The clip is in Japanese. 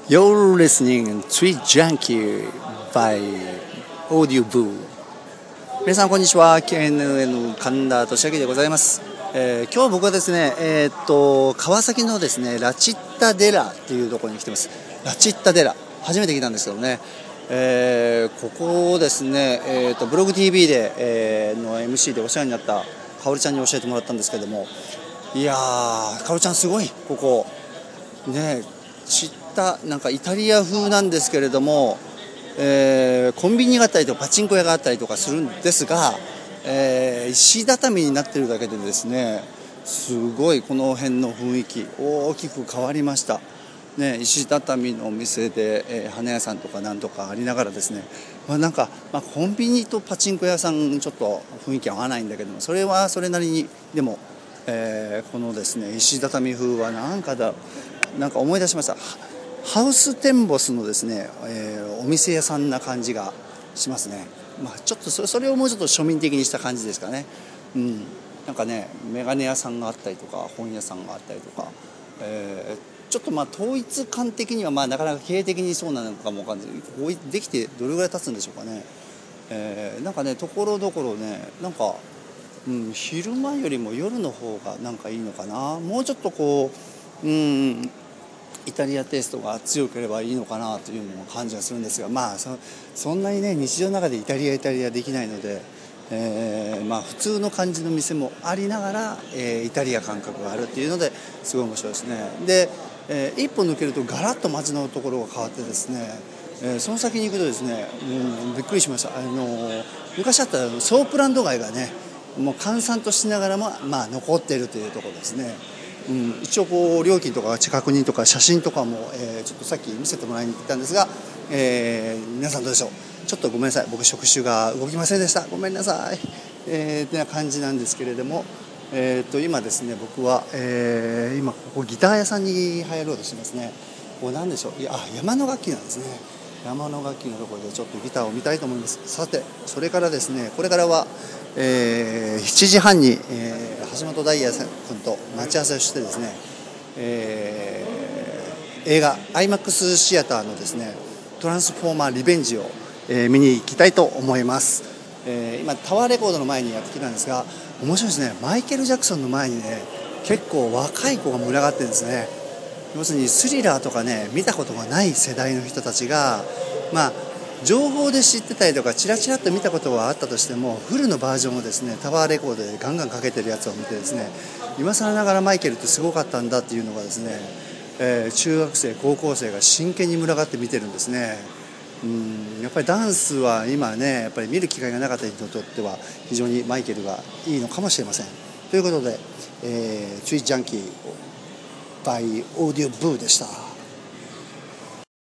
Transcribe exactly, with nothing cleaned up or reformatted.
You're listening Tweet Junkie by Audio Boo。 皆さんこんにちは。 ケーエヌエヌ 神田俊明でございます。えー、今日僕はですね、えー、っと川崎のですねラチッタデラっていうところに来てます。ラチッタデラ初めて来たんですけどね、えー、ここをですね、えー、っとブログ ティーブイ で、えー、の エムシー でお世話になったかおりちゃんに教えてもらったんですけども、いやーかおりちゃんすごい。ここね知ったなんかイタリア風なんですけれども、えー、コンビニがあったりとかパチンコ屋があったりとかするんですが、えー、石畳になってるだけでですね、すごいこの辺の雰囲気大きく変わりました、ね、石畳のお店で、えー、花屋さんとかなんとかありながらですね、まあ、なんか、まあ、コンビニとパチンコ屋さんちょっと雰囲気合わないんだけども、それはそれなりにでも、えー、このですね石畳風はなんかだなんか思い出しました。ハウステンボスのですね、えー、お店屋さんな感じがしますね。まあ、ちょっとそれ、それをもうちょっと庶民的にした感じですかね。うん、なんかねメガネ屋さんがあったりとか本屋さんがあったりとか、えー、ちょっとまあ統一感的にはまあなかなか経営的にそうなのかもわかんない。こうできてどれぐらい経つんでしょうかね。えー、なんかねところどころねなんか、うん、昼間よりも夜の方がなんかいいのかな。もうちょっとこう、うん、イタリアテイストが強ければいいのかなというのも感じがするんですが、まあ そ, そんなにね日常の中でイタリアイタリアできないので、えーまあ、普通の感じの店もありながら、えー、イタリア感覚があるっていうのですごい面白いですね。で、えー、一歩抜けるとガラッと街のところが変わってですね、えー、その先に行くとですね、うん、びっくりしました。あのー、昔あったソープランド街がねもう閑散としながらも、まあ、残っているというところですね。うん、一応こう料金とか確認とか写真とかも、えー、ちょっとさっき見せてもらいに行ったんですが、えー、皆さんどうでしょう。ちょっとごめんなさい、僕触手が動きませんでした。ごめんなさい。えー、ってな感じなんですけれども、えー、と今ですね僕は、えー、今ここギター屋さんに入ろうとしてますね。ここなんでしょう。いやあ山の楽器なんですね。山の楽器のところでちょっとギターを見たいと思います。さてそれからですねこれからは、えー、しちじはんに、えー、橋本大也君と待ち合わせをしてですね、えー、映画 アイマックス シアターのですねトランスフォーマーリベンジを、えー、見に行きたいと思います。えー、今タワーレコードの前にやってきたんですが面白いですね。マイケル・ジャクソンの前にね結構若い子が群がってるんですね。要するにスリラーとかね見たことがない世代の人たちが、まあ情報で知ってたりとかチラチラっと見たことはあったとしてもフルのバージョンをですねタワーレコードでガンガンかけてるやつを見てですね、今更ながらマイケルってすごかったんだっていうのがですね、えー、中学生高校生が真剣に群がって見てるんですね。うんやっぱりダンスは今ねやっぱり見る機会がなかった人にとっては非常にマイケルがいいのかもしれません。ということで、えー、ツイジャンキー by Audio Boo でした。